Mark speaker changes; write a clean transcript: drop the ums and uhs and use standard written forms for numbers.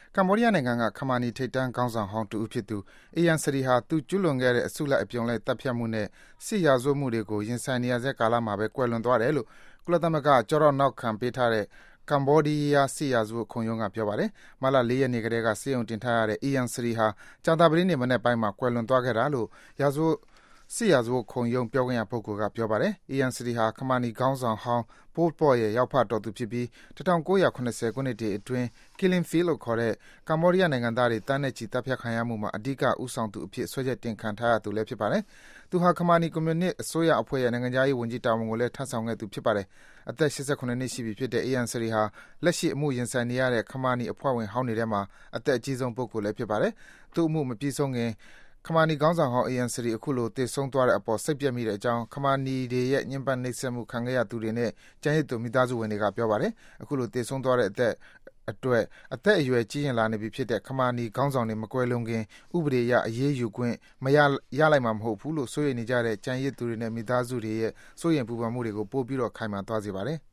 Speaker 1: ကမ္ဘောဒီးယားနိုင်ငံက ခမာနီထိပ်တန်းခေါင်းဆောင်ဟောင်းတဦးဖြစ်သူ Ian Sari ဟာ သူကျူးလွန်ခဲ့တဲ့ အစုလိုက်အပြုံလိုက်သတ်ဖြတ်မှုနဲ့ စစ်ရာဇဝတ်မှုတွေကို ရင်ဆိုင်နေရဆဲကာလမှာပဲ ကွယ်လွန်သွားတယ်လို့ ကုလသမဂ္ဂ ကျောထောက်နောက်ခံပေးထားတဲ့ ကမ္ဘောဒီးယား စစ်ရာဇဝတ်ခုံရုံးက ပြောပါတယ်။ မတ်လ 4 ရက်နေ့ကတည်းက ဆေးရုံတင်ထားရတဲ့ Ian Sari ဟာ ကြာသပတေးနေ့ မနက်ပိုင်းမှာ ကွယ်လွန်သွားခဲ့တာလို့ စစ်ရာဇဝတ်ခုံရုံး ပြောခွင့်ရပုဂ္ဂိုလ်က ပြောပါတယ်။ Ian Sari ဟာ ခမာနီခေါင်းဆောင်ဟောင်း Pol Pot ရဲ့ ယောက်ဖတော်သူဖြစ်ပြီး ၁၉၇၀ ခုနှစ်တွေအတွင်း Killing Fields လို့ခေါ်တဲ့ ကမ္ဘောဒီးယားနိုင်ငံသားတွေ သန်းနဲ့ချီ သတ်ဖြတ်ခံရမှုမှာ အဓိက ဦးဆောင်သူအဖြစ် စွဲချက်တင်ခံထားရသူလည်း ဖြစ်ပါတယ်။ သူဟာ ခမာနီ ကွန်မြူနစ်အစိုးရအဖွဲ့ရဲ့ နိုင်ငံခြားရေးဝန်ကြီးတာဝန်ကိုလည်း ထမ်းဆောင်ခဲ့သူ ဖြစ်ပါတယ်။ အသက် ၈၇ နှစ်ရှိပြီဖြစ်တဲ့ Ian Sari ဟာ လက်ရှိ အမှုရင်ဆိုင်နေရတဲ့ ခမာနီအဖွဲ့ဝင်ဟောင်းတွေထဲမှာ အသက်အကြီးဆုံး ပုဂ္ဂိုလ်လည်း ဖြစ်ပါတယ်။ သူ့အမှုမပြီးဆုံးခင် ခမာနီခေါင်းဆောင်ဟောင်း Ian Sari အခုလို သေဆုံးသွားတဲ့အပေါ် စိတ်ပျက်မိတဲ့အကြောင်း ခမာနီတွေရဲ့ ညှဉ်းပန်းနှိပ်စက်မှု ခံခဲ့ရသူတွေနဲ့ ကျန်ရစ်သူ မိသားစုဝင်တွေက ပြောပါတယ်။ အခုလို သေဆုံးသွားတဲ့အတွက် အသက်အရွယ် ကြီးရင့်လာနေပြီဖြစ်တဲ့ ခမာနီခေါင်းဆောင်တွေ မကွယ်လွန်ခင် ဥပဒေအရ အရေးယူခွင့် ရလိုက်မှာမဟုတ်ဘူးလို့ စိုးရိမ်နေကြတဲ့ ကျန်ရစ်သူတွေနဲ့ မိသားစုတွေရဲ့ စိုးရိမ်ပူပန်မှုတွေကို ပိုပြီး ခိုင်မာသွားစေပါတယ်။